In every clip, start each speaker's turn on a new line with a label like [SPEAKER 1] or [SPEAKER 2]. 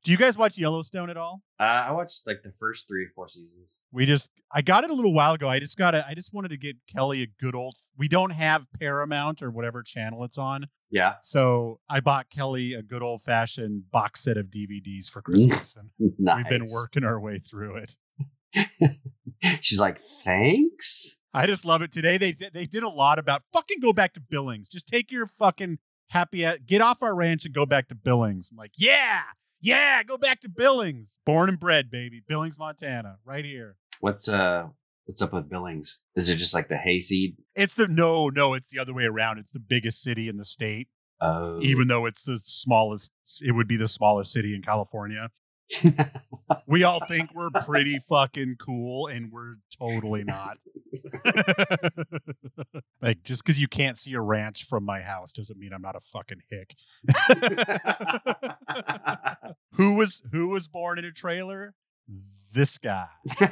[SPEAKER 1] Do you guys watch Yellowstone at all?
[SPEAKER 2] I watched like the first 3 or 4 seasons.
[SPEAKER 1] I got it a little while ago. I just wanted to get Kelly a good old. We don't have Paramount or whatever channel it's on.
[SPEAKER 2] Yeah.
[SPEAKER 1] So I bought Kelly a good old fashioned box set of DVDs for Christmas, and
[SPEAKER 2] Nice.
[SPEAKER 1] we've been working our way through it.
[SPEAKER 2] She's like, thanks.
[SPEAKER 1] I just love it. Today they did a lot about fucking go back to Billings. Just take your fucking get off our ranch and go back to Billings. I'm like, yeah, go back to Billings. Born and bred, baby. Billings, Montana, right here.
[SPEAKER 2] What's up with Billings? Is it just like the hayseed?
[SPEAKER 1] It's it's the other way around. It's the biggest city in the state.
[SPEAKER 2] Oh.
[SPEAKER 1] Even though it's the smallest, it would be the smallest city in California. We all think we're pretty fucking cool, and we're totally not. Like, just because you can't see a ranch from my house doesn't mean I'm not a fucking hick. Who was born in a trailer? This guy.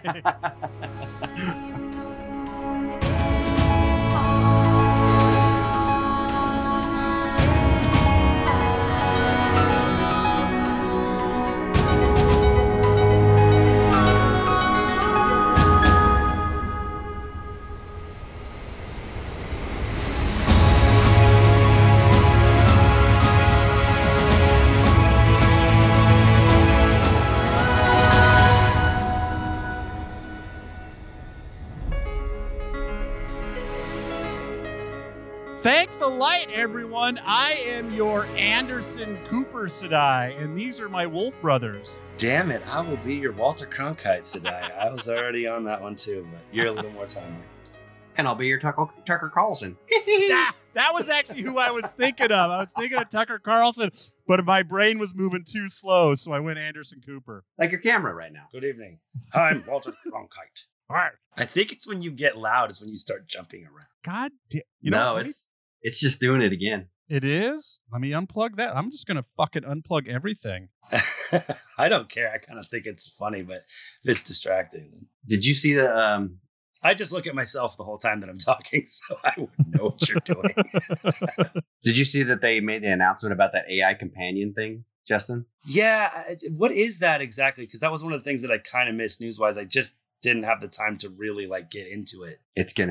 [SPEAKER 1] Thank the light, everyone. I am your Anderson Cooper Sedai, and these are my Wolf brothers.
[SPEAKER 3] Damn it, I will be your Walter Cronkite Sedai. I was already on that one too, but you're a little more timely.
[SPEAKER 2] And I'll be your Tucker Carlson.
[SPEAKER 1] That was actually who I was thinking of. I was thinking of Tucker Carlson, but my brain was moving too slow, so I went Anderson Cooper.
[SPEAKER 2] Like your camera right now.
[SPEAKER 3] Good evening. I'm Walter Cronkite.
[SPEAKER 1] All right.
[SPEAKER 3] I think it's when you get loud is when you start jumping around.
[SPEAKER 1] God damn.
[SPEAKER 2] It's just doing it again.
[SPEAKER 1] It is? Let me unplug that. I'm just going to fucking unplug everything.
[SPEAKER 3] I don't care. I kind of think it's funny, but it's distracting.
[SPEAKER 2] Did you see the...
[SPEAKER 3] I just look at myself the whole time that I'm talking, so I wouldn't know what you're doing.
[SPEAKER 2] Did you see that they made the announcement about that AI companion thing, Justin?
[SPEAKER 3] Yeah. What is that exactly? Because that was one of the things that I kind of missed news-wise. I just didn't have the time to really get into it.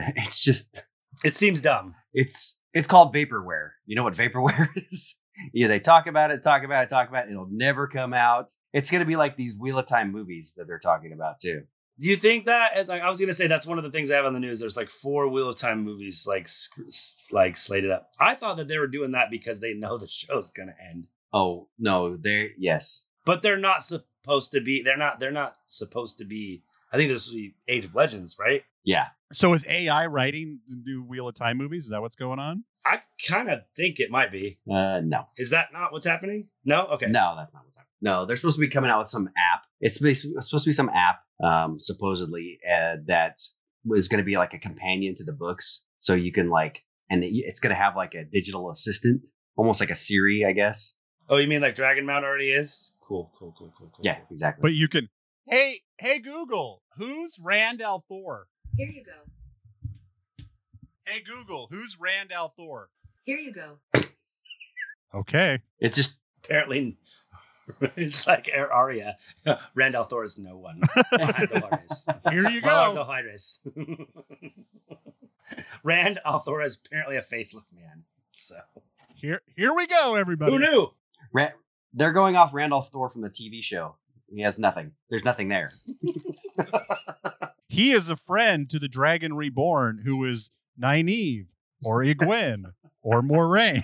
[SPEAKER 2] It
[SPEAKER 3] seems dumb.
[SPEAKER 2] It's called vaporware. You know what vaporware is? Yeah, they talk about it. It'll never come out. It's going to be like these Wheel of Time movies that they're talking about too.
[SPEAKER 3] Do you think that? I was going to say that's one of the things I have on the news. There's 4 Wheel of Time movies slated up. I thought that they were doing that because they know the show's going to end.
[SPEAKER 2] Oh no, yes.
[SPEAKER 3] But they're not supposed to be. They're not supposed to be. I think this was the Age of Legends, right?
[SPEAKER 2] Yeah.
[SPEAKER 1] So is AI writing the new Wheel of Time movies? Is that what's going on?
[SPEAKER 3] I kind of think it might be.
[SPEAKER 2] No.
[SPEAKER 3] Is that not what's happening? No? Okay.
[SPEAKER 2] No, that's not what's happening. No, they're supposed to be coming out with some app. It's supposed to be some app, supposedly, that was going to be like a companion to the books. So you can and it's going to have like a digital assistant, almost like a Siri, I guess.
[SPEAKER 3] Oh, you mean like Dragonmount already is? Cool.
[SPEAKER 2] Yeah, exactly.
[SPEAKER 1] But you can, hey Google, who's Rand al'Thor?
[SPEAKER 4] Here you go.
[SPEAKER 1] Hey Google, who's Rand al'Thor?
[SPEAKER 4] Here you go.
[SPEAKER 1] Okay.
[SPEAKER 2] It's just
[SPEAKER 3] apparently it's like Arya. Rand al'Thor is no one.
[SPEAKER 1] Here you go.
[SPEAKER 3] Rand al'Thor is apparently a faceless man. So
[SPEAKER 1] here we go, everybody.
[SPEAKER 3] Who knew?
[SPEAKER 2] They're going off Rand al'Thor from the TV show. He has nothing. There's nothing there.
[SPEAKER 1] He is a friend to the Dragon Reborn, who is Nynaeve or Egwene or Moiraine.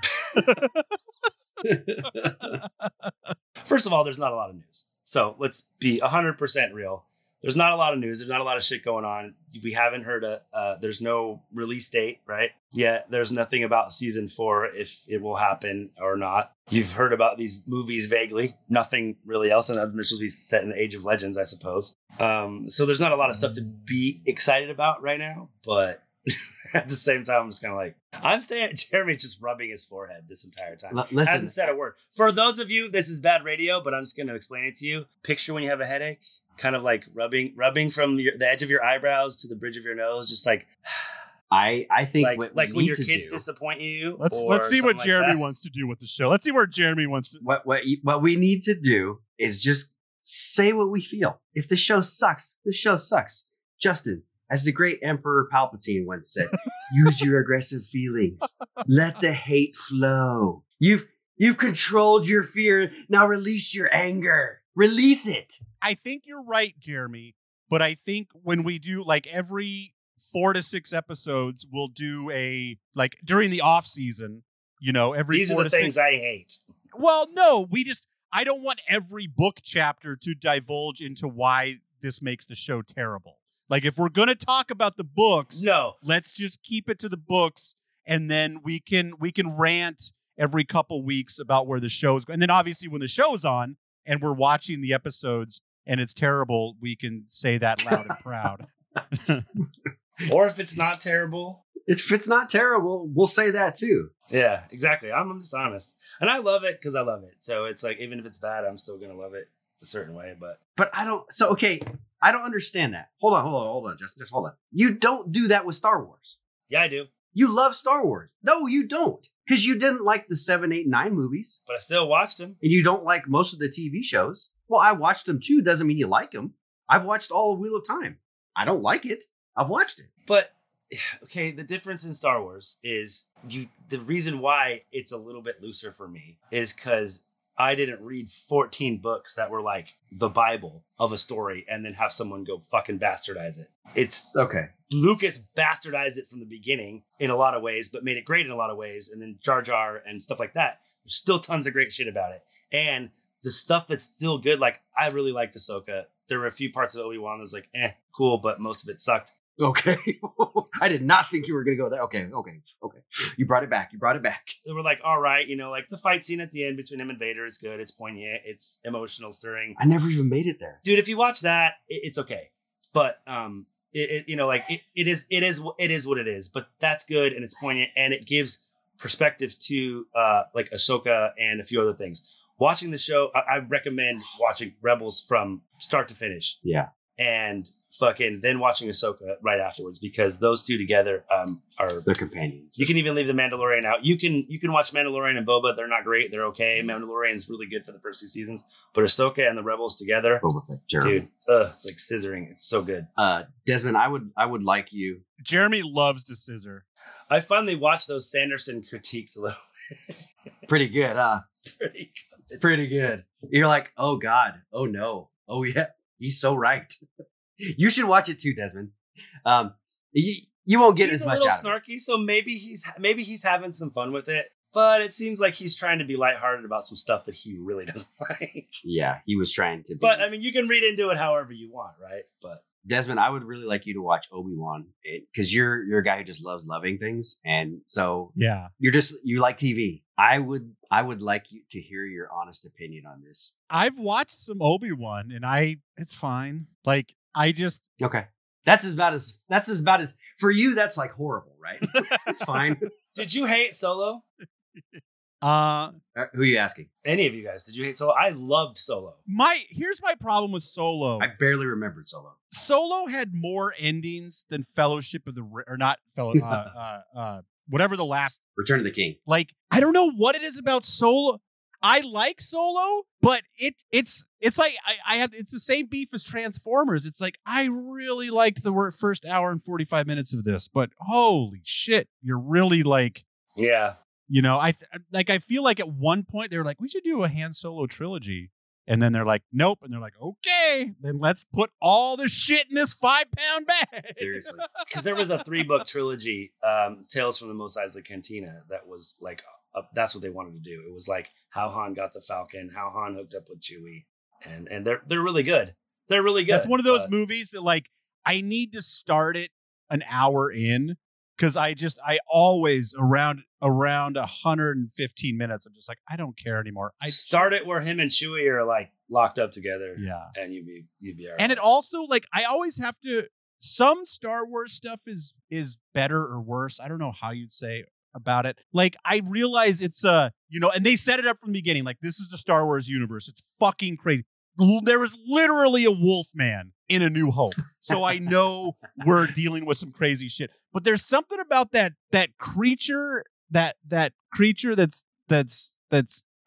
[SPEAKER 3] First of all, there's not a lot of news. So let's be 100% real. There's not a lot of news. There's not a lot of shit going on. We haven't heard there's no release date, right? Yeah, there's nothing about season 4, if it will happen or not. You've heard about these movies vaguely. Nothing really else. And they're supposed to be set in the Age of Legends, I suppose. So there's not a lot of stuff to be excited about right now. But at the same time, I'm just kind of I'm staying. Jeremy's just rubbing his forehead this entire time.
[SPEAKER 2] Listen,
[SPEAKER 3] hasn't said a word. For those of you, this is bad radio, but I'm just going to explain it to you. Picture when you have a headache, kind of rubbing from the edge of your eyebrows to the bridge of your nose, just
[SPEAKER 2] I think
[SPEAKER 3] when your kids disappoint you.
[SPEAKER 1] Let's see what Jeremy wants to do with the show. Let's see where Jeremy wants to.
[SPEAKER 2] What we need to do is just say what we feel. If the show sucks, the show sucks. Justin, as the great Emperor Palpatine once said, use your aggressive feelings. Let the hate flow. You've controlled your fear. Now release your anger. Release it.
[SPEAKER 1] I think you're right, Jeremy. But I think when we do like every 4 to 6 episodes, we'll do a like during the off season. You know, every
[SPEAKER 3] These
[SPEAKER 1] 4
[SPEAKER 3] are the
[SPEAKER 1] to
[SPEAKER 3] things
[SPEAKER 1] 6.
[SPEAKER 3] I hate.
[SPEAKER 1] Well, no, I don't want every book chapter to divulge into why this makes the show terrible. Like, if we're going to talk about the books,
[SPEAKER 3] No.
[SPEAKER 1] let's just keep it to the books, and then we can rant every couple weeks about where the show's going. And then obviously when the show's on and we're watching the episodes and it's terrible, we can say that loud and proud.
[SPEAKER 3] Or if it's not terrible.
[SPEAKER 2] If it's not terrible, we'll say that too.
[SPEAKER 3] Yeah, exactly. I'm just honest. And I love it because I love it. So it's like, even if it's bad, I'm still going to love it a certain way. But
[SPEAKER 2] I don't understand that. Hold on. Just hold on. You don't do that with Star Wars.
[SPEAKER 3] yeah, I do.
[SPEAKER 2] You love Star Wars. No, you don't. Because you didn't like the 7, 8, 9 movies.
[SPEAKER 3] But I still watched them.
[SPEAKER 2] And you don't like most of the TV shows. Well, I watched them too. Doesn't mean you like them. I've watched all of Wheel of Time. I don't like it. I've watched it.
[SPEAKER 3] But okay, the difference in Star Wars is the reason why it's a little bit looser for me is because I didn't read 14 books that were like the Bible of a story and then have someone go fucking bastardize it. It's
[SPEAKER 2] Okay.
[SPEAKER 3] Lucas bastardized it from the beginning in a lot of ways, but made it great in a lot of ways. And then Jar Jar and stuff like that. There's still tons of great shit about it. And the stuff that's still good, like I really liked Ahsoka. There were a few parts of Obi-Wan that was like, cool, but most of it sucked.
[SPEAKER 2] Okay. I did not think you were going to go there. Okay. You brought it back.
[SPEAKER 3] They were like, all right, like the fight scene at the end between him and Vader is good. It's poignant. It's emotional, stirring.
[SPEAKER 2] I never even made it there.
[SPEAKER 3] Dude, if you watch that, it's okay. But it is what it is. But that's good and it's poignant and it gives perspective to like Ahsoka and a few other things. Watching the show, I recommend watching Rebels from start to finish.
[SPEAKER 2] Yeah.
[SPEAKER 3] And fucking then watching Ahsoka right afterwards because those two together are
[SPEAKER 2] They're companions.
[SPEAKER 3] You can even leave the Mandalorian out. You can watch Mandalorian and Boba. They're not great. They're okay. Mandalorian's really good for the first 2 seasons, but Ahsoka and the Rebels together,
[SPEAKER 2] Boba Fett's terrible.
[SPEAKER 3] dude, it's like scissoring. It's so good.
[SPEAKER 2] Desmond, I would like you.
[SPEAKER 1] Jeremy loves to scissor.
[SPEAKER 3] I finally watched those Sanderson critiques a little.
[SPEAKER 2] Pretty good, huh?
[SPEAKER 3] Pretty good.
[SPEAKER 2] Pretty good. You're like, oh God, oh no, oh yeah, he's so right. You should watch it too, Desmond. You won't get
[SPEAKER 3] He's
[SPEAKER 2] as
[SPEAKER 3] a
[SPEAKER 2] much
[SPEAKER 3] little
[SPEAKER 2] out of it.
[SPEAKER 3] snarky, so maybe he's having some fun with it. But it seems like he's trying to be lighthearted about some stuff that he really doesn't like.
[SPEAKER 2] Yeah, he was trying to.
[SPEAKER 3] But I mean, you can read into it however you want, right? But
[SPEAKER 2] Desmond, I would really like you to watch Obi-Wan because you're a guy who just loves loving things, and so
[SPEAKER 1] Yeah.
[SPEAKER 2] you like TV. I would like you to hear your honest opinion on this.
[SPEAKER 1] I've watched some Obi-Wan and it's fine. Like
[SPEAKER 2] Okay, that's about as for you. That's like horrible, right? It's fine.
[SPEAKER 3] did you hate Solo?
[SPEAKER 2] Who are you asking?
[SPEAKER 3] Any of you guys? Did you hate Solo? I loved Solo.
[SPEAKER 1] here's my problem with Solo.
[SPEAKER 2] I barely remembered Solo.
[SPEAKER 1] Solo had more endings than Fellowship of the or not whatever the last.
[SPEAKER 2] Return of the King.
[SPEAKER 1] Like, I don't know what it is about Solo. I like Solo, but it's like it's the same beef as Transformers. It's like I really liked the first hour and 45 minutes of this, but holy shit, you're really like,
[SPEAKER 3] Yeah.
[SPEAKER 1] I feel like at one point they were like, we should do a Han Solo trilogy. And then they're like, nope. And they're like, okay, then let's put all the shit in this 5-pound bag.
[SPEAKER 2] Seriously.
[SPEAKER 3] Because there was a 3-book trilogy, Tales from the Mos Eisley Cantina, that was like, that's what they wanted to do. It was like how Han got the Falcon, how Han hooked up with Chewie. And they're really good. They're really good.
[SPEAKER 1] That's one of those movies that like, I need to start it an hour in. Because I always around 115 minutes, I'm just like, I don't care anymore. I
[SPEAKER 3] start it where him and Chewie are like locked up together.
[SPEAKER 1] Yeah.
[SPEAKER 3] And you'd be all right.
[SPEAKER 1] And it also like, I always have to, some Star Wars stuff is better or worse. I don't know how you'd say about it. Like, I realize it's and they set it up from the beginning. Like, this is the Star Wars universe. It's fucking crazy. There was literally a wolf man in A New Hope. So I know we're dealing with some crazy shit. But there's something about that creature, that creature that's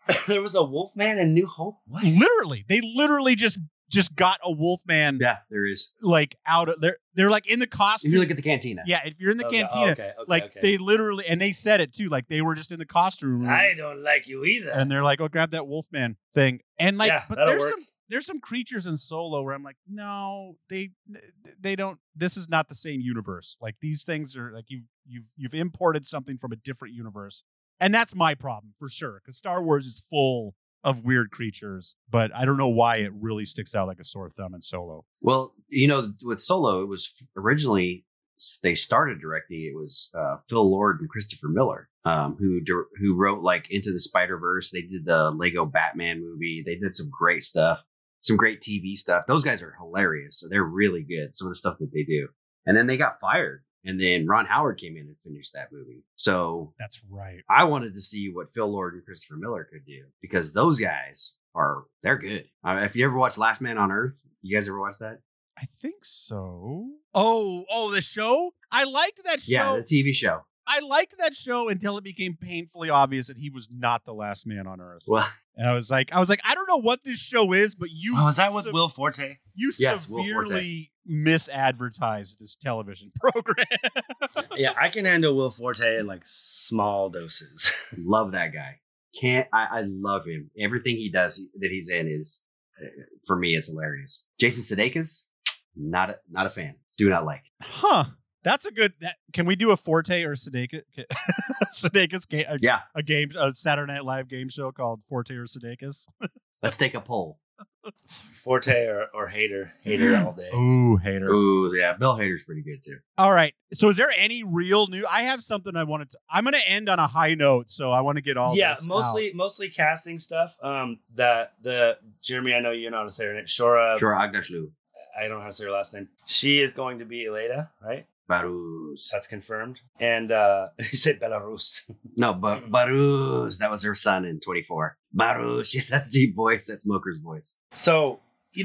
[SPEAKER 3] There was a Wolfman in New Hope. What?
[SPEAKER 1] Literally, they literally just got a Wolfman
[SPEAKER 2] Yeah, there is.
[SPEAKER 1] like out of they're like in the costume.
[SPEAKER 2] If you look at the cantina.
[SPEAKER 1] Yeah, if you're in the
[SPEAKER 3] Okay,
[SPEAKER 1] cantina,
[SPEAKER 3] okay,
[SPEAKER 1] like they literally, and they said it too, like they were just in the costume room,
[SPEAKER 3] I don't like you either.
[SPEAKER 1] and they're like, "Oh, grab that Wolfman thing," and like,
[SPEAKER 3] Yeah,
[SPEAKER 1] but
[SPEAKER 3] that'll
[SPEAKER 1] there's
[SPEAKER 3] work.
[SPEAKER 1] some creatures in Solo where I'm like, no, they don't. This is not the same universe. Like these things are like you've imported something from a different universe, and that's my problem for sure. Because Star Wars is full of weird creatures, but I don't know why it really sticks out like a sore thumb in Solo.
[SPEAKER 2] Well, with Solo, it was originally they started directing. It was Phil Lord and Christopher Miller, who wrote like Into the Spider-Verse. They did the Lego Batman movie. They did some great stuff, some great TV stuff. Those guys are hilarious. So they're really good. Some of the stuff that they do. And then they got fired. And then Ron Howard came in and finished that movie. So
[SPEAKER 1] That's right.
[SPEAKER 2] I wanted to see what Phil Lord and Christopher Miller could do because those guys they're good. If you ever watched Last Man on Earth, you guys ever watch that?
[SPEAKER 1] I think so. Oh, the show? I liked that show.
[SPEAKER 2] Yeah, the TV show.
[SPEAKER 1] I liked that show until it became painfully obvious that he was not the last man on Earth.
[SPEAKER 2] Well,
[SPEAKER 1] And I was like, I don't know what this show is, but you
[SPEAKER 3] Oh, is that with Will Forte?
[SPEAKER 1] you
[SPEAKER 2] Yes, Will Forte.
[SPEAKER 1] severely misadvertised this television program.
[SPEAKER 3] Yeah, I can handle Will Forte in like small doses.
[SPEAKER 2] love that guy. I love him. Everything he does that he's in is, for me, it's hilarious. Jason Sudeikis, not a fan. Do not like.
[SPEAKER 1] Huh. That's a good. Can we do a Forte or Sudeikis? Sudeikis game?
[SPEAKER 2] Yeah,
[SPEAKER 1] A Saturday Night Live game show called Forte or Sudeikis?
[SPEAKER 2] let's take a poll.
[SPEAKER 3] Forte or Hater all day.
[SPEAKER 1] Ooh, hater.
[SPEAKER 2] Ooh, yeah, Bill Hader's pretty good too.
[SPEAKER 1] All right. So, is there any real news? I have something I wanted to. I'm going to end on a high note, so I want to get all.
[SPEAKER 3] Yeah,
[SPEAKER 1] this
[SPEAKER 3] mostly casting stuff. That the Jeremy, I know you know how to say her name. Shora.
[SPEAKER 2] Sure, Agdashlu.
[SPEAKER 3] I don't know how to say her last name. She is going to be Elena, right?
[SPEAKER 2] Baruz.
[SPEAKER 3] That's confirmed. And he said Belarus.
[SPEAKER 2] No, but Baruz. That was her son in 24. Baruz. Yes, that's deep voice. That's Smoker's voice.
[SPEAKER 3] So,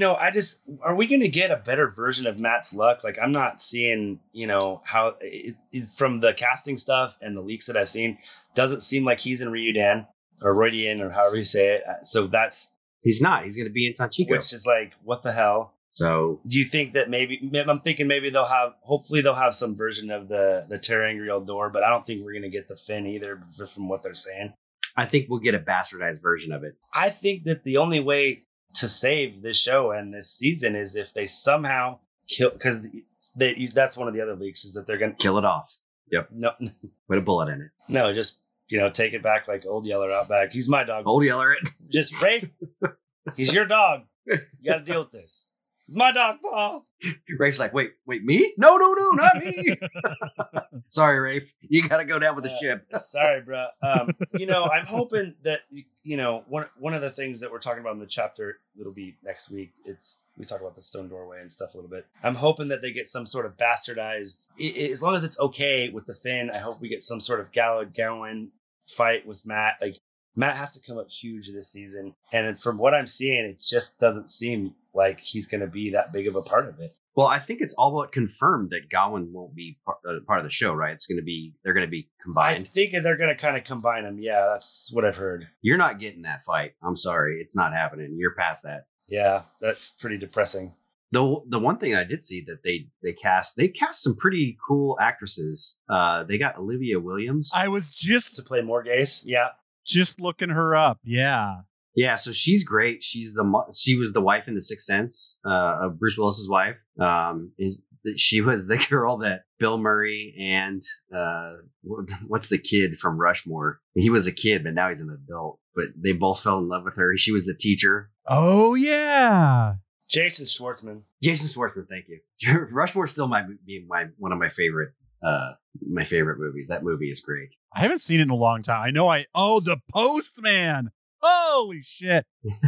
[SPEAKER 3] are we going to get a better version of Matt's luck? Like, I'm not seeing, how from the casting stuff and the leaks that I've seen, doesn't seem like he's in Ryudan or Roydian or however you say it. So
[SPEAKER 2] He's not. He's going to be in Tanchico.
[SPEAKER 3] which is like, what the hell?
[SPEAKER 2] So
[SPEAKER 3] Do you think that I'm thinking maybe hopefully they'll have some version of the Terangriel door, but I don't think we're going to get the Finn either from what they're saying.
[SPEAKER 2] I think we'll get a bastardized version of it.
[SPEAKER 3] I think that the only way to save this show and this season is if they somehow kill, because that's one of the other leaks is that they're going to
[SPEAKER 2] Kill it off. Yep.
[SPEAKER 3] No,
[SPEAKER 2] Put a bullet in it.
[SPEAKER 3] just, take it back like Old Yeller out back. He's my dog.
[SPEAKER 2] Old Yeller it.
[SPEAKER 3] Just Rafe. He's your dog. You got to deal with this. It's my dog, Paul.
[SPEAKER 2] Rafe's like, wait, me? No, not me. Sorry, Rafe. You got to go down with the ship.
[SPEAKER 3] Sorry, bro. I'm hoping that, one of the things that we're talking about in the chapter, it'll be next week. We talk about the stone doorway and stuff a little bit. I'm hoping that they get some sort of bastardized, as long as it's okay with the Finn, I hope we get some sort of Gowan fight with Matt. Like, Matt has to come up huge this season. And from what I'm seeing, it just doesn't seem like he's going to be that big of a part of it.
[SPEAKER 2] Well, I think it's all but confirmed that Gowan won't be part of the show, right? They're going to be
[SPEAKER 3] I
[SPEAKER 2] combined.
[SPEAKER 3] think they're going to kind of combine them. Yeah, that's what I've heard.
[SPEAKER 2] You're not getting that fight. I'm sorry. It's not happening. You're past that.
[SPEAKER 3] Yeah, that's pretty depressing.
[SPEAKER 2] The one thing I did see that they cast some pretty cool actresses. They got Olivia Williams.
[SPEAKER 1] I was just
[SPEAKER 3] To play Morghese, yeah.
[SPEAKER 1] looking her up. Yeah.
[SPEAKER 2] Yeah, so she's great. She was the wife in The Sixth Sense, of Bruce Willis's wife. And she was the girl that Bill Murray and what's the kid from Rushmore? He was a kid, but now he's an adult. But they both fell in love with her. She was the teacher.
[SPEAKER 1] Oh yeah.
[SPEAKER 3] Jason Schwartzman.
[SPEAKER 2] Jason Schwartzman, thank you. Rushmore still might be one of my favorite movies. That movie is great.
[SPEAKER 1] I haven't seen it in a long time. I know The Postman. Holy shit.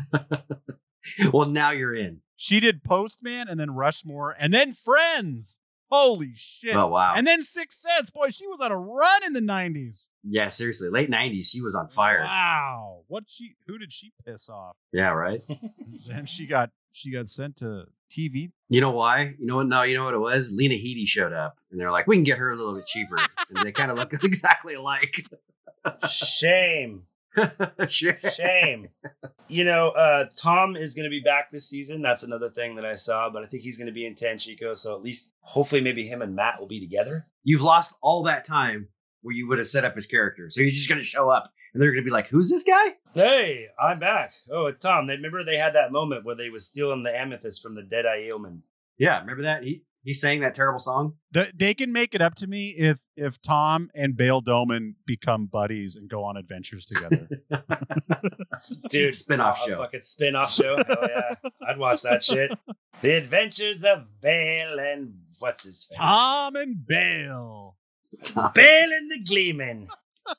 [SPEAKER 2] Well, now you're in.
[SPEAKER 1] She did Postman and then Rushmore and then Friends. Holy shit.
[SPEAKER 2] Oh, wow.
[SPEAKER 1] And then Sixth Sense. Boy, she was on a run in the 90s.
[SPEAKER 2] Yeah, seriously. Late 90s, she was on fire.
[SPEAKER 1] Wow. Who did she piss off?
[SPEAKER 2] Yeah, right?
[SPEAKER 1] Then she got sent to TV.
[SPEAKER 2] You know why? You know what? No, you know what it was? Lena Headey showed up, and they're like, we can get her a little bit cheaper. And they kind of look exactly alike.
[SPEAKER 3] Shame. Shame. Tom is going to be back this season. That's another thing that I saw, but I think he's going to be in Tanchico. So at least, hopefully, maybe him and Matt will be together.
[SPEAKER 2] You've lost all that time where you would have set up his character. So you're just going to show up and they're going to be like, who's this guy?
[SPEAKER 3] Hey, I'm back. Oh, it's Tom. Remember they had that moment where they was stealing the amethyst from the Deadeye Eelman.
[SPEAKER 2] Yeah, remember that? He sang that terrible song.
[SPEAKER 1] They can make it up to me if Tom and Bale Doman become buddies and go on adventures together.
[SPEAKER 3] Dude,
[SPEAKER 2] spin-off show.
[SPEAKER 3] Fucking spin-off show. Hell yeah. I'd watch that shit. The Adventures of Bale and what's his face?
[SPEAKER 1] Tom and Bale.
[SPEAKER 3] Bale and the Gleeman.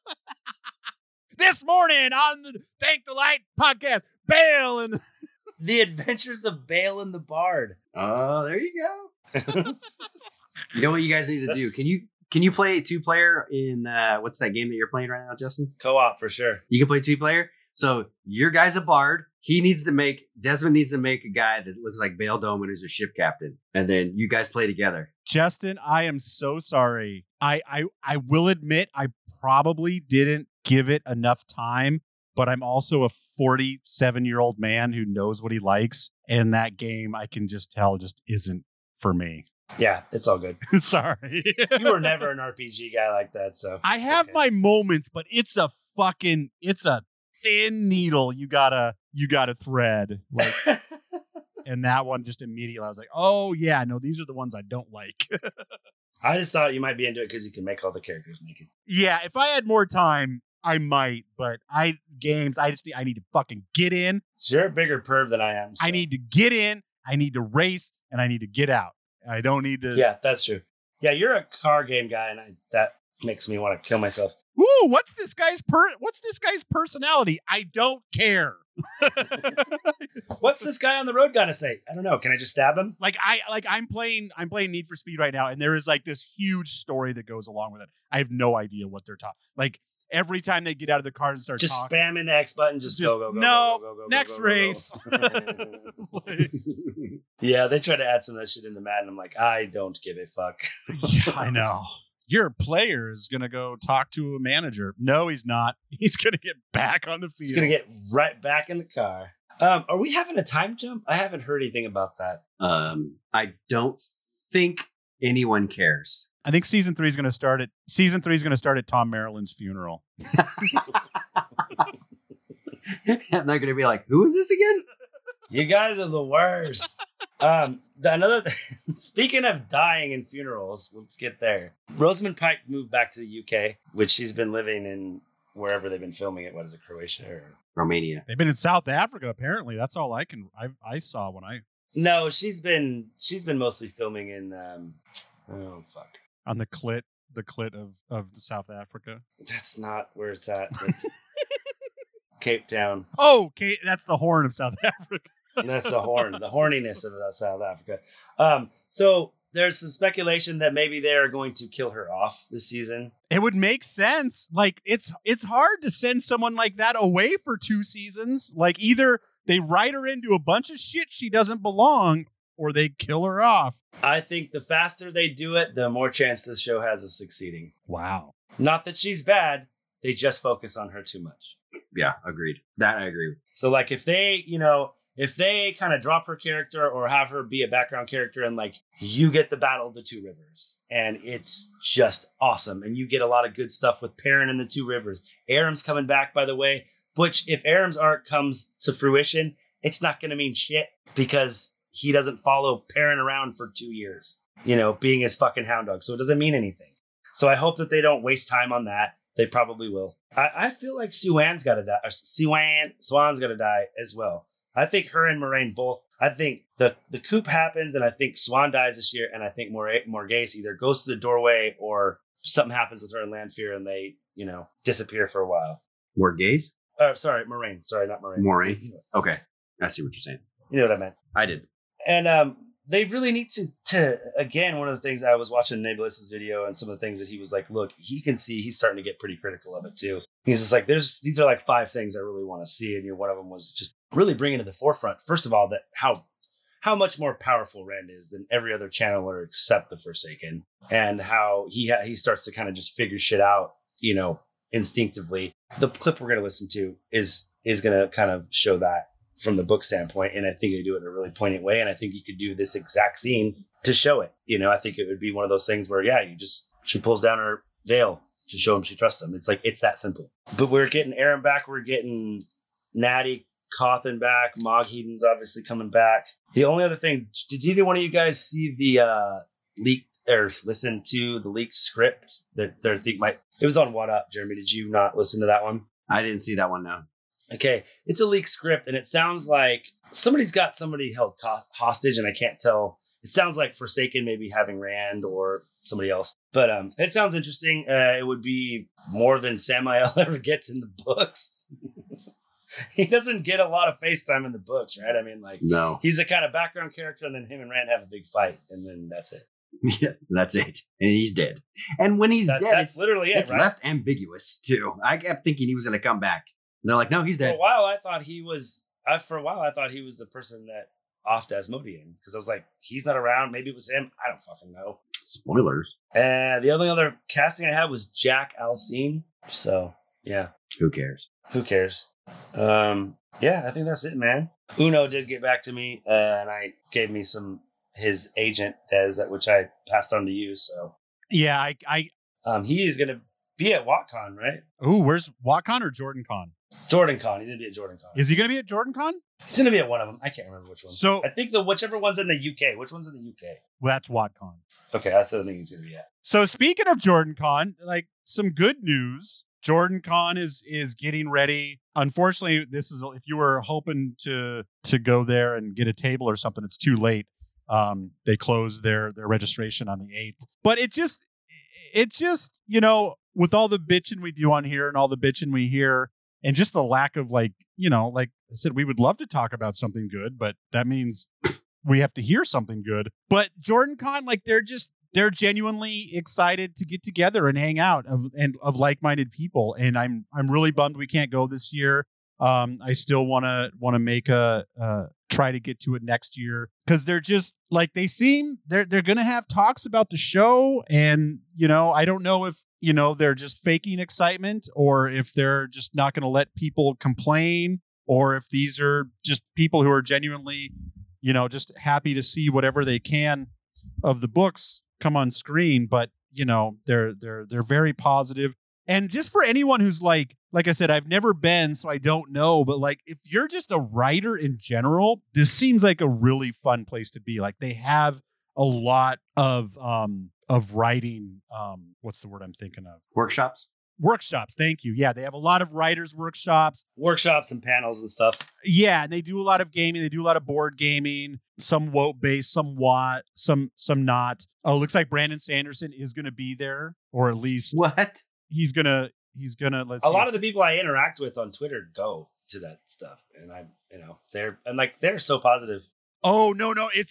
[SPEAKER 1] This morning on the Thank the Light podcast, Bale and
[SPEAKER 3] The Adventures of Bale and the Bard.
[SPEAKER 2] Oh, there you go. You know what you guys need to do? Can you play 2-player in what's that game that you're playing right now, Justin?
[SPEAKER 3] Co-op for sure.
[SPEAKER 2] You can play 2-player. So your guy's a bard. Desmond needs to make a guy that looks like Bale Doman, who's a ship captain, and then you guys play together.
[SPEAKER 1] Justin, I am so sorry. I will admit I probably didn't give it enough time, but I'm also a 47-year-old man who knows what he likes, and that game I can just tell just isn't for me.
[SPEAKER 3] Yeah, it's all good.
[SPEAKER 1] Sorry.
[SPEAKER 3] You were never an RPG guy like that, so
[SPEAKER 1] I have my moments, but it's a thin needle you gotta thread. Like, and that one just immediately I was like, oh yeah, no, these are the ones I don't like.
[SPEAKER 3] I just thought you might be into it because you can make all the characters naked.
[SPEAKER 1] Yeah, if I had more time, I might, but I need to fucking get in.
[SPEAKER 3] You're a bigger perv than I am. So.
[SPEAKER 1] I need to get in, I need to race, and I need to get out. I don't need to.
[SPEAKER 3] Yeah, that's true. Yeah, you're a car game guy, and that makes me want to kill myself.
[SPEAKER 1] Ooh, what's this guy's personality? I don't care.
[SPEAKER 3] What's this guy on the road gonna say? I don't know. Can I just stab him?
[SPEAKER 1] I'm playing Need for Speed right now, and there is like this huge story that goes along with it. I have no idea what they're talking. Like every time they get out of the car and start
[SPEAKER 3] just
[SPEAKER 1] talking,
[SPEAKER 3] spamming the X button, just go.
[SPEAKER 1] No,
[SPEAKER 3] go,
[SPEAKER 1] next race.
[SPEAKER 3] Yeah, they try to add some of that shit into Madden. I'm like, I don't give a fuck.
[SPEAKER 1] Yeah, I know. Your player is going to go talk to a manager. No, he's not. He's going to get back on the field.
[SPEAKER 3] He's going to get right back in the car. Are we having a time jump? I haven't heard anything about that.
[SPEAKER 2] I don't think anyone cares.
[SPEAKER 1] I think season 3 is going to start at Tom Maryland's funeral.
[SPEAKER 2] And they're going to be like, who is this again?
[SPEAKER 3] You guys are the worst. Speaking of dying in funerals, let's get there. Rosamund Pike moved back to the UK, which she's been living in wherever they've been filming it. What is it, Croatia or
[SPEAKER 2] Romania?
[SPEAKER 1] They've been in South Africa, apparently. That's all I saw when I.
[SPEAKER 3] No, she's been mostly filming in
[SPEAKER 1] on the clit of the South Africa.
[SPEAKER 3] That's not where it's at. It's Cape Town.
[SPEAKER 1] Oh, okay, that's the Horn of South Africa.
[SPEAKER 3] That's the horniness of South Africa. So there's some speculation that maybe they are going to kill her off this season.
[SPEAKER 1] It would make sense. Like it's hard to send someone like that away for 2 seasons. Like either they write her into a bunch of shit she doesn't belong, or they kill her off.
[SPEAKER 3] I think the faster they do it, the more chance this show has of succeeding.
[SPEAKER 1] Wow.
[SPEAKER 3] Not that she's bad. They just focus on her too much.
[SPEAKER 2] Yeah, agreed. That I agree with.
[SPEAKER 3] So like if they kind of drop her character or have her be a background character and like you get the Battle of the Two Rivers and it's just awesome. And you get a lot of good stuff with Perrin and the Two Rivers. Aram's coming back, by the way, which if Aram's arc comes to fruition, it's not going to mean shit because he doesn't follow Perrin around for 2 years, being his fucking hound dog. So it doesn't mean anything. So I hope that they don't waste time on that. They probably will. I feel like Swan's got to die. Or Swan's got to die as well. I think her and Moraine both. I think the coup happens, and I think Swan dies this year, and I think Morghese either goes to the doorway or something happens with her and Lanfear, and they disappear for a while.
[SPEAKER 2] Morghese?
[SPEAKER 3] Sorry, Moraine. Sorry, not Moraine.
[SPEAKER 2] Moraine. Okay, I see what you're saying.
[SPEAKER 3] You know what I meant.
[SPEAKER 2] I did.
[SPEAKER 3] And they really need to again, one of the things I was watching Nebulous's video and some of the things that he was like, look, he can see he's starting to get pretty critical of it too. He's just like, these are like 5 things I really want to see. And one of them was just really bringing to the forefront, first of all, that how much more powerful Rand is than every other channeler except the Forsaken, and how he starts to kind of just figure shit out, instinctively. the clip we're going to listen to is going to kind of show that from the book standpoint. And I think they do it in a really poignant way. And I think you could do this exact scene to show it. You know, I think it would be one of those things where, yeah, she pulls down her veil to show him she trusts him. It's like, it's that simple. But we're getting Aaron back. We're getting Natty Cawthon back. Mog Heaton's obviously coming back. The only other thing, did either one of you guys see the leaked or listen to the leaked script that they think might, it was on What Up, Jeremy. Did you not listen to that one?
[SPEAKER 2] I didn't see that one, no.
[SPEAKER 3] Okay. It's a leaked script and it sounds like somebody's got somebody held hostage and I can't tell. It sounds like Forsaken maybe having Rand or somebody else. But it sounds interesting. It would be more than Samael ever gets in the books. He doesn't get a lot of face time in the books, right? I mean, like,
[SPEAKER 2] no.
[SPEAKER 3] He's a kind of background character, and then him and Rand have a big fight, and then that's it.
[SPEAKER 2] Yeah, that's it. And he's dead. And when he's dead,
[SPEAKER 3] that's literally it,
[SPEAKER 2] it's
[SPEAKER 3] right?
[SPEAKER 2] left ambiguous, too. I kept thinking he was going to come back. And they're like, no, he's dead.
[SPEAKER 3] For a while, I thought he was the person that offed Asmodean, because I was like, he's not around. Maybe it was him. I don't fucking know.
[SPEAKER 2] Spoilers.
[SPEAKER 3] And the only other casting I had was Jack Alcine. So, yeah.
[SPEAKER 2] Who cares?
[SPEAKER 3] Who cares? Yeah, I think that's it, man. Uno did get back to me, and I gave me his agent, Des, which I passed on to you. So
[SPEAKER 1] Yeah,
[SPEAKER 3] he is going to be at WatCon, right?
[SPEAKER 1] Ooh, where's WatCon or JordanCon?
[SPEAKER 3] JordanCon. He's going to be at JordanCon.
[SPEAKER 1] Is he going to be at JordanCon?
[SPEAKER 3] He's going to be at one of them. I can't remember which one.
[SPEAKER 1] So
[SPEAKER 3] I think whichever one's in the UK. Which one's in the UK?
[SPEAKER 1] well, that's WatCon.
[SPEAKER 3] Okay, that's the thing he's going to be at.
[SPEAKER 1] So speaking of JordanCon, like some good news. JordanCon is getting ready. Unfortunately, this is if you were hoping to go there and get a table or something, it's too late. They closed their registration on the 8th. But it just you know, with all the bitching we do on here and all the bitching we hear, and just the lack of like I said, we would love to talk about something good, but that means we have to hear something good. But JordanCon, like they're genuinely excited to get together and hang out of like-minded people. And I'm really bummed we can't go this year. I still want to make try to get to it next year, because they're just like, they're going to have talks about the show. And, I don't know if, they're just faking excitement, or if they're just not going to let people complain, or if these are just people who are genuinely, just happy to see whatever they can of the books come on screen. But they're very positive. And just for anyone who's like I said, I've never been, so I don't know, but like, if you're just a writer in general, this seems like a really fun place to be. Like, they have a lot of writing, what's the word I'm thinking of?
[SPEAKER 2] Workshops.
[SPEAKER 1] Thank you. Yeah, they have a lot of writers workshops
[SPEAKER 3] and panels and stuff.
[SPEAKER 1] Yeah, and they do a lot of gaming. They do a lot of board gaming. Some WOT based, some WOT, some not. Oh, looks like Brandon Sanderson is going to be there, or at least
[SPEAKER 2] what
[SPEAKER 1] he's gonna. Let's see.
[SPEAKER 3] A lot of the people I interact with on Twitter go to that stuff, and they're so positive.
[SPEAKER 1] Oh no,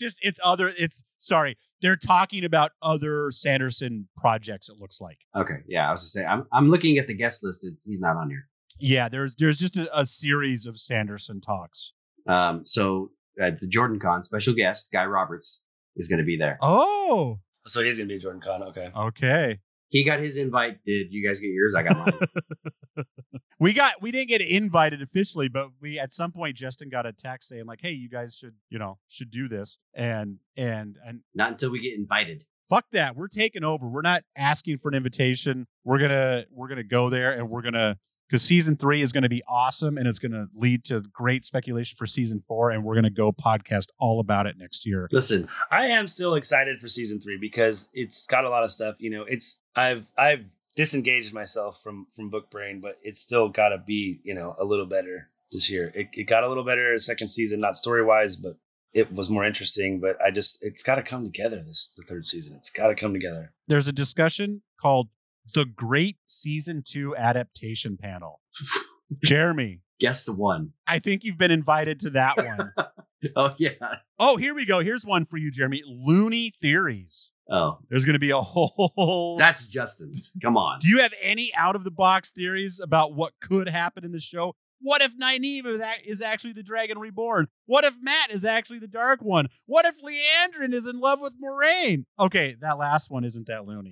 [SPEAKER 1] sorry. They're talking about other Sanderson projects, it looks like.
[SPEAKER 2] Okay, yeah, I was to say, I'm looking at the guest list. He's not on here.
[SPEAKER 1] Yeah, there's just a series of Sanderson talks.
[SPEAKER 2] So at the JordanCon, special guest Guy Roberts is going to be there.
[SPEAKER 1] Oh,
[SPEAKER 3] so he's going to be at JordanCon.
[SPEAKER 1] Okay.
[SPEAKER 2] He got his invite. Did you guys get yours? I got mine.
[SPEAKER 1] We didn't get invited officially, but we at some point Justin got a text saying like, "Hey, you guys should do this." And
[SPEAKER 2] not until we get invited.
[SPEAKER 1] Fuck that. We're taking over. We're not asking for an invitation. We're gonna go there, and because season 3 is gonna be awesome, and it's gonna lead to great speculation for season 4, and we're gonna go podcast all about it next year.
[SPEAKER 2] Listen,
[SPEAKER 3] I am still excited for season 3 because it's got a lot of stuff. I've disengaged myself from Book Brain, but it's still got to be a little better this year. It got a little better second season, not story wise, but it was more interesting. But it's got to come together. The third season, it's got to come together.
[SPEAKER 1] There's a discussion called the Great Season 2 Adaptation Panel. Jeremy,
[SPEAKER 2] guess the one.
[SPEAKER 1] I think you've been invited to that one.
[SPEAKER 2] Oh yeah.
[SPEAKER 1] Oh, here we go. Here's one for you, Jeremy. Looney Theories.
[SPEAKER 2] Oh,
[SPEAKER 1] there's going to be a whole.
[SPEAKER 2] That's Justin's. Come on.
[SPEAKER 1] Do you have any out of the box theories about what could happen in the show? What if Nynaeve is actually the Dragon Reborn? What if Matt is actually the Dark One? What if Leandrin is in love with Moraine? Okay, that last one isn't that loony.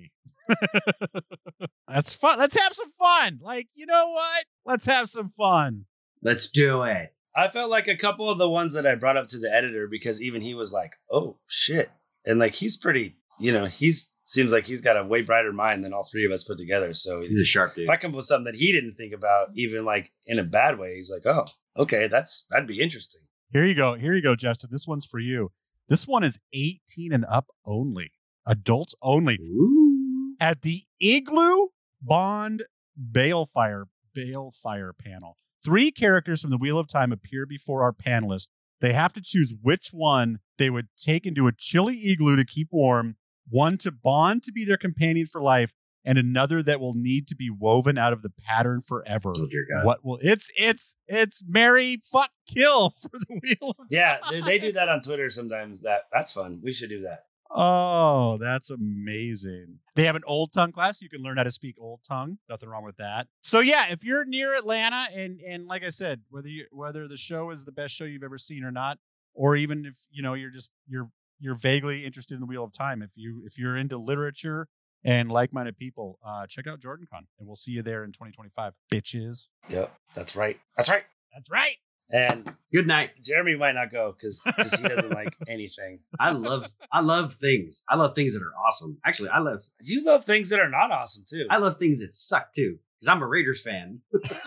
[SPEAKER 1] That's fun. Let's have some fun. Like, you know what? Let's have some fun.
[SPEAKER 2] Let's do it.
[SPEAKER 3] I felt like a couple of the ones that I brought up to the editor, because even he was like, oh shit. And like, he's pretty, seems like he's got a way brighter mind than all three of us put together. So
[SPEAKER 2] He's a sharp dude.
[SPEAKER 3] if I come up with something that he didn't think about, even like in a bad way, he's like, oh, okay, that'd be interesting.
[SPEAKER 1] Here you go, Justin. This one's for you. This one is 18 and up only. Adults only.
[SPEAKER 2] Ooh.
[SPEAKER 1] At the Igloo Bond Balefire panel. 3 characters from the Wheel of Time appear before our panelists. They have to choose which one they would take into a chilly igloo to keep warm, one to bond to be their companion for life, and another that will need to be woven out of the pattern forever.
[SPEAKER 2] Oh, dear God.
[SPEAKER 1] What will it's marry, fuck, kill for the Wheel of
[SPEAKER 3] Yeah, they do that on Twitter sometimes. That's fun. We should do that.
[SPEAKER 1] Oh, that's amazing. They have an Old Tongue class. You can learn how to speak Old Tongue. Nothing wrong with that. So yeah, if you're near Atlanta and like I said, whether the show is the best show you've ever seen or not, or even if you're vaguely interested in the Wheel of Time, if you're into literature and like-minded people, check out JordanCon and we'll see you there in 2025. Bitches.
[SPEAKER 3] Yep, that's right.
[SPEAKER 1] That's right.
[SPEAKER 3] And
[SPEAKER 2] Good night.
[SPEAKER 3] Jeremy might not go because he doesn't like anything.
[SPEAKER 2] I love things. I love things that are awesome. Actually,
[SPEAKER 3] You love things that are not awesome too.
[SPEAKER 2] I love things that suck too. Because I'm a Raiders fan.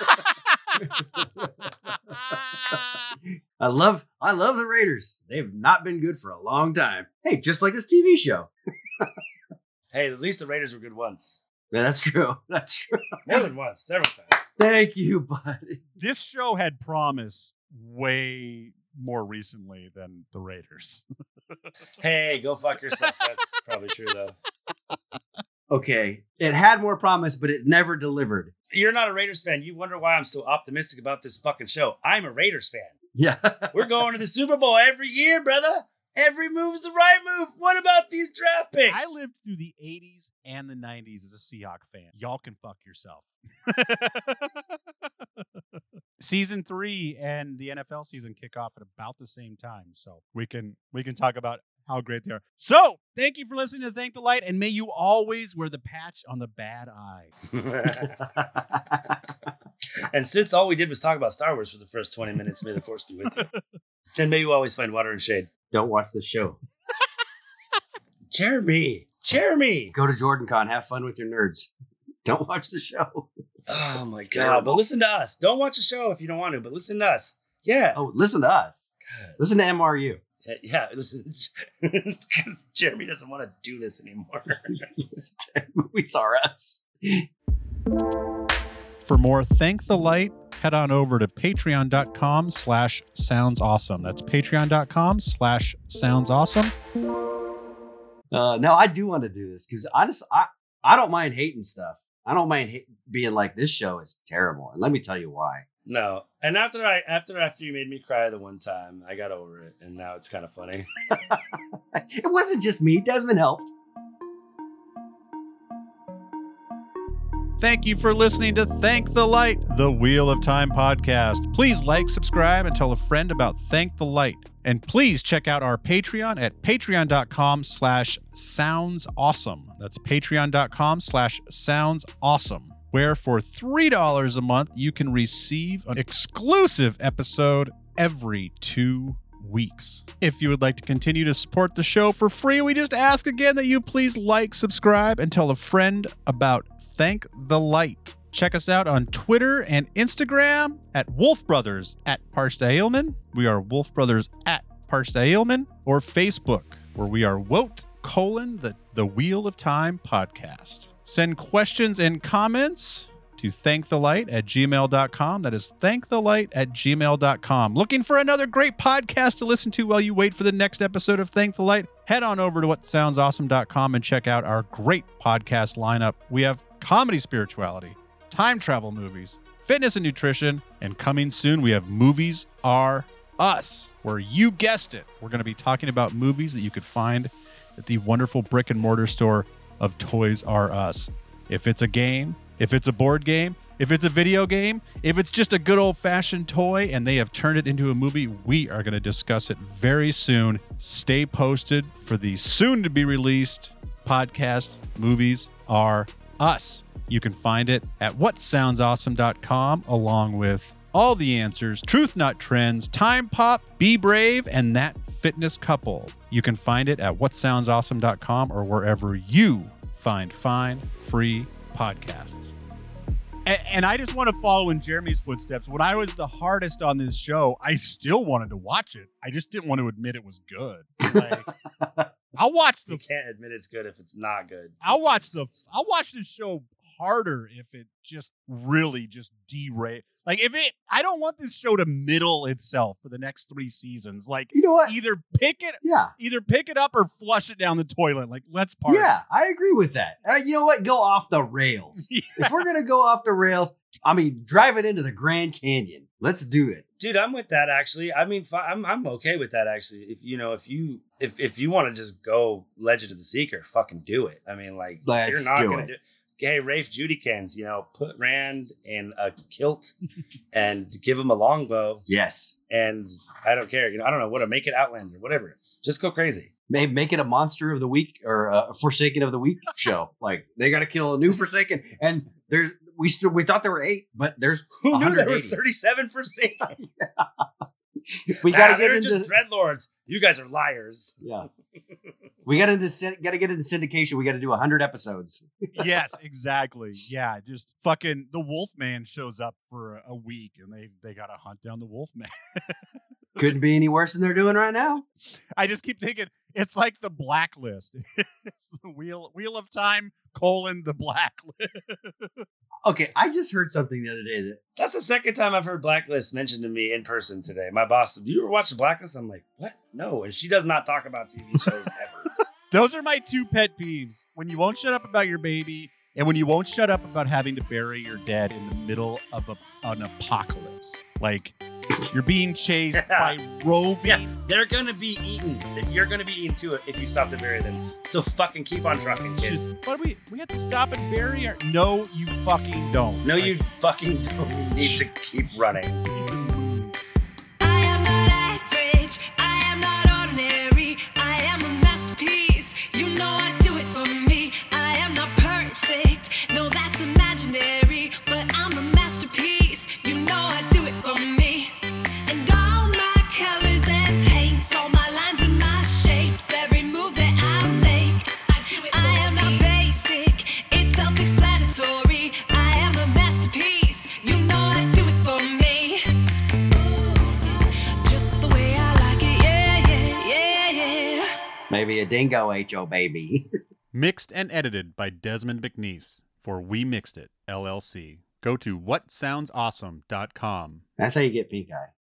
[SPEAKER 2] I love the Raiders. They've not been good for a long time. Hey, just like this TV show.
[SPEAKER 3] Hey, at least the Raiders were good once.
[SPEAKER 2] Yeah, that's true. That's true.
[SPEAKER 3] More than once, several times.
[SPEAKER 2] Thank you, buddy.
[SPEAKER 1] This show had promise way more recently than the Raiders.
[SPEAKER 3] Hey, go fuck yourself. That's probably true though.
[SPEAKER 2] Okay, it had more promise, but it never delivered.
[SPEAKER 3] You're not a Raiders fan. You wonder why I'm so optimistic about this fucking show. I'm a Raiders fan.
[SPEAKER 2] Yeah.
[SPEAKER 3] We're going to the Super Bowl every year, brother. Every move's the right move. What about these draft picks?
[SPEAKER 1] I lived through the 80s and the 90s as a Seahawks fan. Y'all can fuck yourself. Season 3 and the NFL season kick off at about the same time. So we can talk about how great they are. So thank you for listening to Thank the Light, and may you always wear the patch on the bad eye.
[SPEAKER 3] And since all we did was talk about Star Wars for the first 20 minutes, may the Force be with you. And may you always find water and shade.
[SPEAKER 2] Don't watch the show.
[SPEAKER 3] Jeremy.
[SPEAKER 2] Go to JordanCon. Have fun with your nerds. Don't watch the show.
[SPEAKER 3] Oh my
[SPEAKER 2] It's
[SPEAKER 3] God.
[SPEAKER 2] terrible.
[SPEAKER 3] But listen to us. Don't watch the show if you don't want to, but listen to us. Yeah.
[SPEAKER 2] Oh, listen to us.
[SPEAKER 3] God.
[SPEAKER 2] Listen to MRU.
[SPEAKER 3] Yeah. Listen. Because Jeremy doesn't want to do this anymore.
[SPEAKER 2] Movies are us.
[SPEAKER 1] For more Thank the Light, head on over to patreon.com/soundsawesome. That's patreon.com/soundsawesome.
[SPEAKER 2] No, I do want to do this because honestly, I don't mind hating stuff. I don't mind being like, this show is terrible. And let me tell you why.
[SPEAKER 3] No. And after you made me cry the one time, I got over it. And now it's kind of funny.
[SPEAKER 2] It wasn't just me. Desmond helped.
[SPEAKER 1] Thank you for listening to Thank the Light, the Wheel of Time podcast. Please like, subscribe, and tell a friend about Thank the Light. And please check out our Patreon at patreon.com/soundsawesome. That's patreon.com/soundsawesome, where for $3 a month, you can receive an exclusive episode every 2 weeks. If you would like to continue to support the show for free, we just ask again that you please like, subscribe, and tell a friend about Thank the Light. Check us out on Twitter and Instagram at Wolf Brothers at Parsed Ailman. We are Wolf Brothers at Parsed Ailman, or Facebook, where we are Wote: the Wheel of Time podcast. Send questions and comments to thankthelight@gmail.com. That is thankthelight@gmail.com. Looking for another great podcast to listen to while you wait for the next episode of Thank the Light? Head on over to whatsoundsawesome.com and check out our great podcast lineup. We have comedy spirituality, time travel movies, fitness and nutrition, and coming soon we have Movies Are Us, where you guessed it, we're going to be talking about movies that you could find at the wonderful brick and mortar store of Toys R Us. If it's a game, if it's a board game, if it's a video game, if it's just a good old-fashioned toy and they have turned it into a movie, we are going to discuss it very soon. Stay posted for the soon-to-be-released podcast, Movies Are Us. You can find it at whatsoundsawesome.com along with all the answers, Truth Not Trends, Time Pop, Be Brave, and That Fitness Couple. You can find it at whatsoundsawesome.com or wherever you find fine, free podcasts. And I just want to follow in Jeremy's footsteps. When I was the hardest on this show, I still wanted to watch it. I just didn't want to admit it was good. Like, I'll watch
[SPEAKER 3] You can't admit it's good if it's not good.
[SPEAKER 1] I'll watch the show harder if it just really just derail. Like I don't want this show to middle itself for the next 3 seasons. Like,
[SPEAKER 2] You know what?
[SPEAKER 1] either pick it up or flush it down the toilet. Like, let's party.
[SPEAKER 2] Yeah, I agree with that. You know what? Go off the rails.
[SPEAKER 1] Yeah.
[SPEAKER 2] If we're gonna go off the rails, I mean, drive it into the Grand Canyon. Let's do it.
[SPEAKER 3] Dude, I'm with that actually. I mean, I'm okay with that actually. If you want to just go Legend of the Seeker, fucking do it. I mean, like,
[SPEAKER 2] Let's
[SPEAKER 3] you're not
[SPEAKER 2] do
[SPEAKER 3] gonna
[SPEAKER 2] it.
[SPEAKER 3] do. Hey, Rafe Judikins, put Rand in a kilt and give him a longbow,
[SPEAKER 2] Yes.
[SPEAKER 3] and I don't care. I don't know what to make it Outlander, whatever. Just go crazy.
[SPEAKER 2] Maybe make it a Monster of the Week or a Forsaken of the Week show. Like, they got to kill a new Forsaken, and we thought there were 8, but there's
[SPEAKER 3] Who knew there were
[SPEAKER 2] 180.
[SPEAKER 3] 37 Forsaken?
[SPEAKER 2] We got to
[SPEAKER 3] They're
[SPEAKER 2] get into
[SPEAKER 3] just dreadlords. You guys are liars.
[SPEAKER 2] yeah. We got to get into syndication. We got to do 100 episodes.
[SPEAKER 1] Yes, exactly. Yeah, just fucking the Wolfman shows up for a week and they got to hunt down the Wolfman.
[SPEAKER 2] Couldn't be any worse than they're doing right now.
[SPEAKER 1] I just keep thinking it's like the Blacklist. It's the Wheel of Time : the Blacklist.
[SPEAKER 2] Okay, I just heard something the other day that
[SPEAKER 3] That's the second time I've heard Blacklist mentioned to me in person today. My boss said, "Do you ever watch the Blacklist?" I'm like, "What? No." And she does not talk about TV shows ever.
[SPEAKER 1] Those are my 2 pet peeves. When you won't shut up about your baby, and when you won't shut up about having to bury your dead in the middle of an apocalypse. Like, you're being chased by roving.
[SPEAKER 3] Yeah, they're gonna be eaten. You're gonna be eaten too if you stop to bury them. So fucking keep on trucking, kids.
[SPEAKER 1] But we have to stop and bury our... No, you fucking don't.
[SPEAKER 3] No,
[SPEAKER 1] Like,
[SPEAKER 3] you fucking don't. You need to keep running.
[SPEAKER 5] I am not average. I am not ordinary. I am a masterpiece. You know I do it for me. I am not perfect. No, that's imaginary. But I'm a masterpiece. You know I do it for me. And all my colors and paints, all my lines and my shapes, every move that I make, I am not basic. It's self-explanatory. I am a masterpiece. You know I do it for me. Just the way I like it, yeah.
[SPEAKER 2] maybe a dingo ate your baby.
[SPEAKER 1] Mixed and edited by Desmond McNeese for We Mixed It, LLC. Go to whatsoundsawesome.com.
[SPEAKER 2] That's how you get pink eye.